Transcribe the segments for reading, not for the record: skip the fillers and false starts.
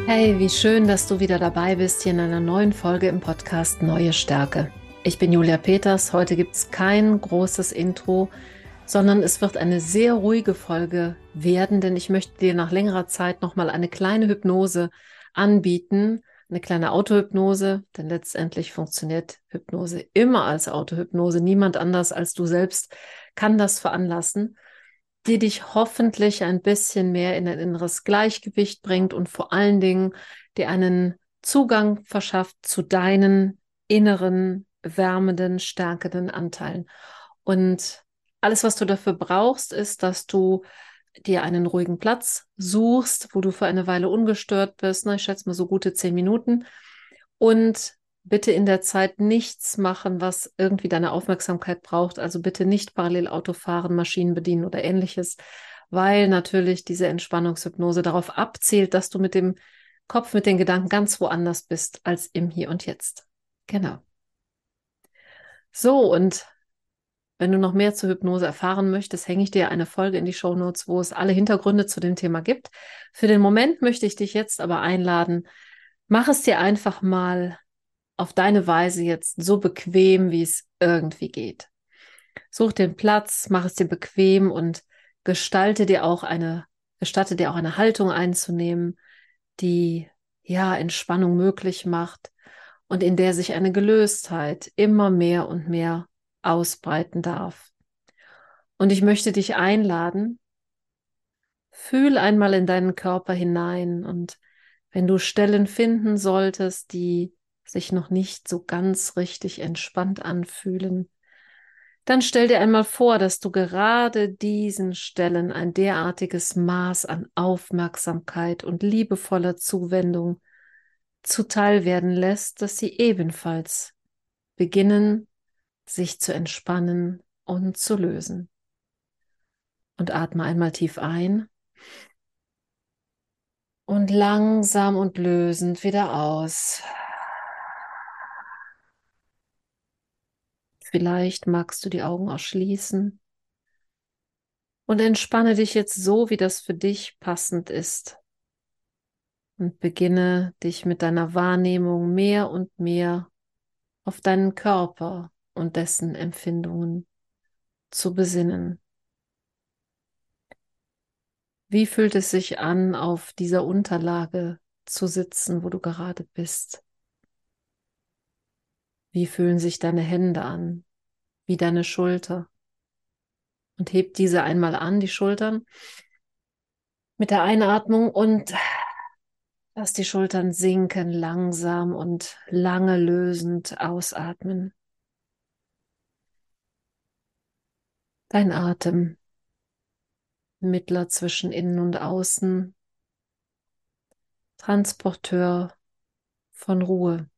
Hey, wie schön, dass du wieder dabei bist hier in einer neuen Folge im Podcast Neue Stärke. Ich bin Julia Peters. Heute gibt es kein großes Intro, sondern es wird eine sehr ruhige Folge werden, denn ich möchte dir nach längerer Zeit nochmal eine kleine Hypnose anbieten, eine kleine Autohypnose, denn letztendlich funktioniert Hypnose immer als Autohypnose. Niemand anders als du selbst kann das veranlassen, die dich hoffentlich ein bisschen mehr in ein inneres Gleichgewicht bringt und vor allen Dingen dir einen Zugang verschafft zu deinen inneren, wärmenden, stärkenden Anteilen. Und alles, was du dafür brauchst, ist, dass du dir einen ruhigen Platz suchst, wo du für eine Weile ungestört bist. Na, ich schätze mal so gute 10 Minuten. Und bitte in der Zeit nichts machen, was irgendwie deine Aufmerksamkeit braucht. Also bitte nicht parallel Auto fahren, Maschinen bedienen oder ähnliches, weil natürlich diese Entspannungshypnose darauf abzielt, dass du mit dem Kopf, mit den Gedanken ganz woanders bist als im Hier und Jetzt. Genau. So, und wenn du noch mehr zur Hypnose erfahren möchtest, hänge ich dir eine Folge in die Shownotes, wo es alle Hintergründe zu dem Thema gibt. Für den Moment möchte ich dich jetzt aber einladen, mach es dir einfach mal auf deine Weise jetzt so bequem, wie es irgendwie geht. Such den Platz, mach es dir bequem und gestatte dir auch eine Haltung einzunehmen, die ja Entspannung möglich macht und in der sich eine Gelöstheit immer mehr und mehr ausbreiten darf. Und ich möchte dich einladen, fühl einmal in deinen Körper hinein und wenn du Stellen finden solltest, die sich noch nicht so ganz richtig entspannt anfühlen, dann stell dir einmal vor, dass du gerade diesen Stellen ein derartiges Maß an Aufmerksamkeit und liebevoller Zuwendung zuteil werden lässt, dass sie ebenfalls beginnen, sich zu entspannen und zu lösen. Und atme einmal tief ein und langsam und lösend wieder aus. Vielleicht magst du die Augen auch schließen und entspanne dich jetzt so, wie das für dich passend ist. Und beginne dich mit deiner Wahrnehmung mehr und mehr auf deinen Körper und dessen Empfindungen zu besinnen. Wie fühlt es sich an, auf dieser Unterlage zu sitzen, wo du gerade bist? Wie fühlen sich deine Hände an? Wie deine Schulter? Und heb diese einmal an, die Schultern, mit der Einatmung und lass die Schultern sinken, langsam und lange lösend ausatmen. Dein Atem, Mittler zwischen innen und außen, Transporteur von Ruhe.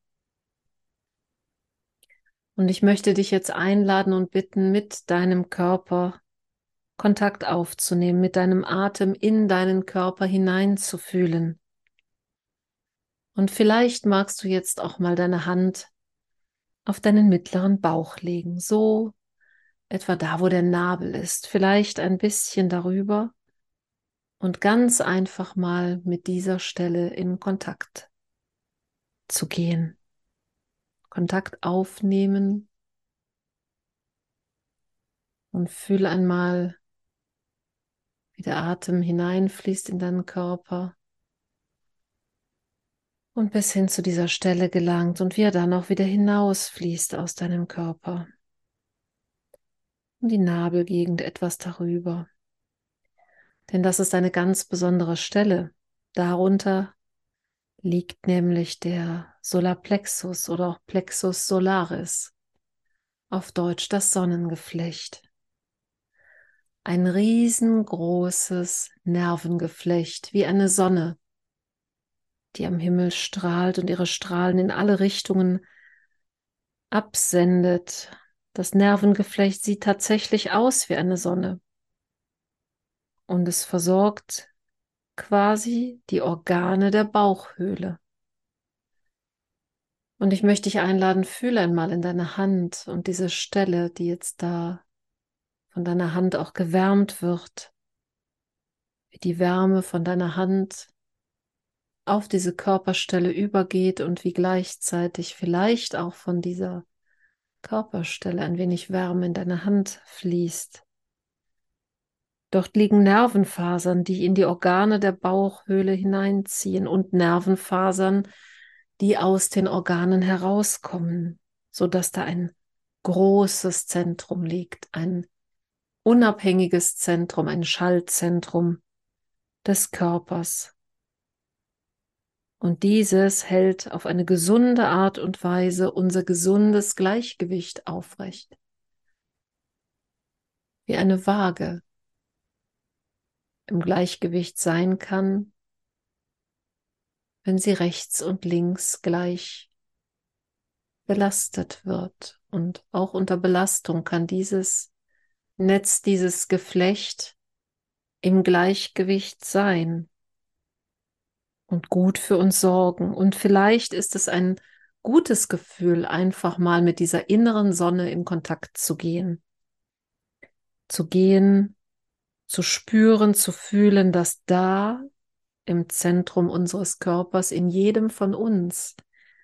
Und ich möchte dich jetzt einladen und bitten, mit deinem Körper Kontakt aufzunehmen, mit deinem Atem in deinen Körper hineinzufühlen. Und vielleicht magst du jetzt auch mal deine Hand auf deinen mittleren Bauch legen, so etwa da, wo der Nabel ist, vielleicht ein bisschen darüber und ganz einfach mal mit dieser Stelle in Kontakt zu gehen. Kontakt aufnehmen und fühl einmal, wie der Atem hineinfließt in deinen Körper und bis hin zu dieser Stelle gelangt und wie er dann auch wieder hinausfließt aus deinem Körper. Und die Nabelgegend etwas darüber. Denn das ist eine ganz besondere Stelle. Darunter liegt nämlich der Solarplexus oder auch Plexus solaris, auf Deutsch das Sonnengeflecht. Ein riesengroßes Nervengeflecht, wie eine Sonne, die am Himmel strahlt und ihre Strahlen in alle Richtungen absendet. Das Nervengeflecht sieht tatsächlich aus wie eine Sonne und es versorgt quasi die Organe der Bauchhöhle. Und ich möchte dich einladen, fühle einmal in deine Hand und diese Stelle, die jetzt da von deiner Hand auch gewärmt wird, wie die Wärme von deiner Hand auf diese Körperstelle übergeht und wie gleichzeitig vielleicht auch von dieser Körperstelle ein wenig Wärme in deine Hand fließt. Dort liegen Nervenfasern, die in die Organe der Bauchhöhle hineinziehen und Nervenfasern, die aus den Organen herauskommen, sodass da ein großes Zentrum liegt, ein unabhängiges Zentrum, ein Schaltzentrum des Körpers. Und dieses hält auf eine gesunde Art und Weise unser gesundes Gleichgewicht aufrecht. Wie eine Waage im Gleichgewicht sein kann, wenn sie rechts und links gleich belastet wird. Und auch unter Belastung kann dieses Netz, dieses Geflecht im Gleichgewicht sein und gut für uns sorgen. Und vielleicht ist es ein gutes Gefühl, einfach mal mit dieser inneren Sonne in Kontakt zu gehen. Zu gehen, zu spüren, zu fühlen, dass da im Zentrum unseres Körpers, in jedem von uns,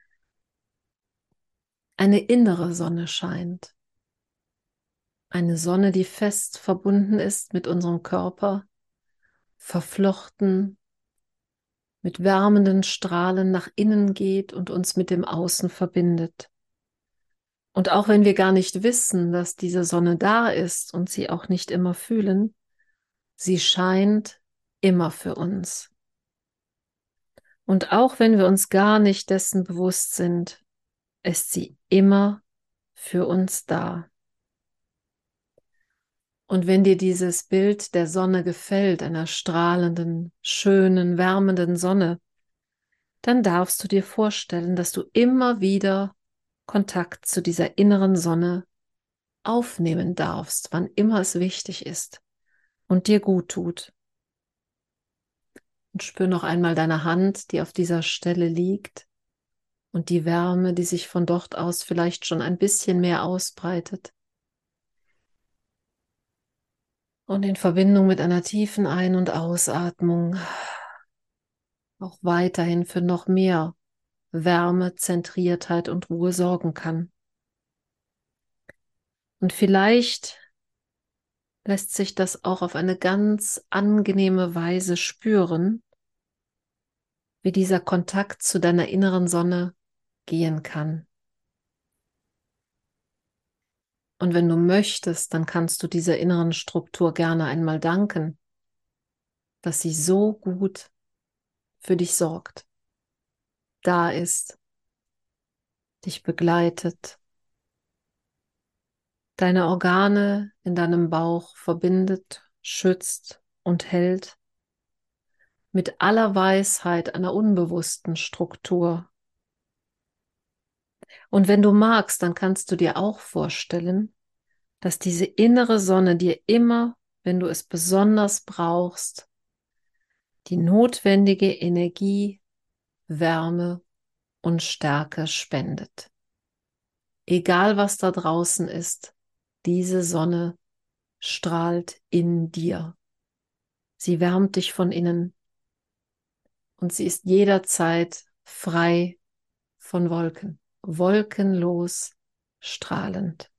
eine innere Sonne scheint. Eine Sonne, die fest verbunden ist mit unserem Körper, verflochten, mit wärmenden Strahlen nach innen geht und uns mit dem Außen verbindet. Und auch wenn wir gar nicht wissen, dass diese Sonne da ist und sie auch nicht immer fühlen, sie scheint immer für uns. Und auch wenn wir uns gar nicht dessen bewusst sind, ist sie immer für uns da. Und wenn dir dieses Bild der Sonne gefällt, einer strahlenden, schönen, wärmenden Sonne, dann darfst du dir vorstellen, dass du immer wieder Kontakt zu dieser inneren Sonne aufnehmen darfst, wann immer es wichtig ist und dir gut tut. Und spür noch einmal deine Hand, die auf dieser Stelle liegt, und die Wärme, die sich von dort aus vielleicht schon ein bisschen mehr ausbreitet. Und in Verbindung mit einer tiefen Ein- und Ausatmung auch weiterhin für noch mehr Wärme, Zentriertheit und Ruhe sorgen kann. Und vielleicht lässt sich das auch auf eine ganz angenehme Weise spüren, wie dieser Kontakt zu deiner inneren Sonne gehen kann. Und wenn du möchtest, dann kannst du dieser inneren Struktur gerne einmal danken, dass sie so gut für dich sorgt, da ist, dich begleitet, deine Organe in deinem Bauch verbindet, schützt und hält mit aller Weisheit einer unbewussten Struktur. Und wenn du magst, dann kannst du dir auch vorstellen, dass diese innere Sonne dir immer, wenn du es besonders brauchst, die notwendige Energie, Wärme und Stärke spendet. Egal was da draußen ist, diese Sonne strahlt in dir. Sie wärmt dich von innen und sie ist jederzeit frei von Wolken, wolkenlos strahlend.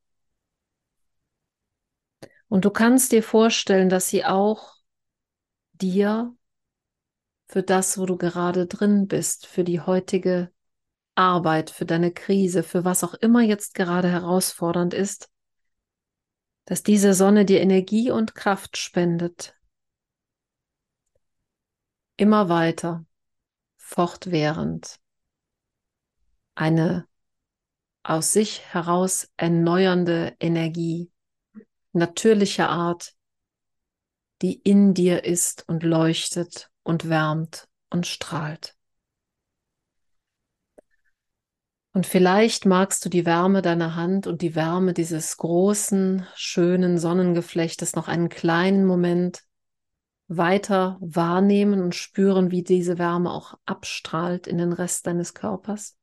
Und du kannst dir vorstellen, dass sie auch dir für das, wo du gerade drin bist, für die heutige Arbeit, für deine Krise, für was auch immer jetzt gerade herausfordernd ist, dass diese Sonne dir Energie und Kraft spendet, immer weiter, fortwährend, eine aus sich heraus erneuernde Energie, natürlicher Art, die in dir ist und leuchtet und wärmt und strahlt. Und vielleicht magst du die Wärme deiner Hand und die Wärme dieses großen, schönen Sonnengeflechtes noch einen kleinen Moment weiter wahrnehmen und spüren, wie diese Wärme auch abstrahlt in den Rest deines Körpers.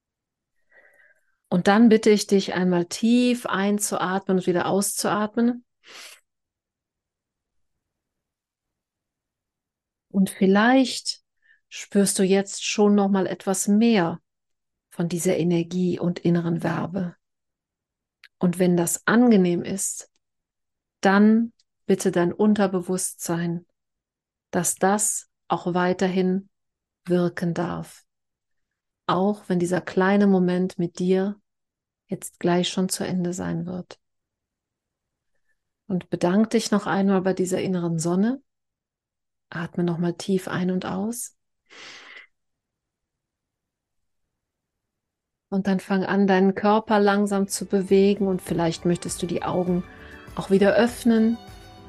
Und dann bitte ich dich einmal tief einzuatmen und wieder auszuatmen. Und vielleicht spürst du jetzt schon noch mal etwas mehr von dieser Energie und inneren Wärme. Und wenn das angenehm ist, dann bitte dein Unterbewusstsein, dass das auch weiterhin wirken darf. Auch wenn dieser kleine Moment mit dir jetzt gleich schon zu Ende sein wird. Und bedank dich noch einmal bei dieser inneren Sonne. Atme nochmal tief ein und aus. Und dann fang an, deinen Körper langsam zu bewegen und vielleicht möchtest du die Augen auch wieder öffnen.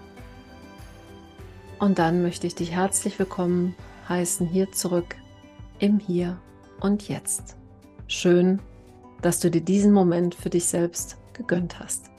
Und dann möchte ich dich herzlich willkommen heißen hier zurück im Hier und Jetzt. Schön, dass du dir diesen Moment für dich selbst gegönnt hast.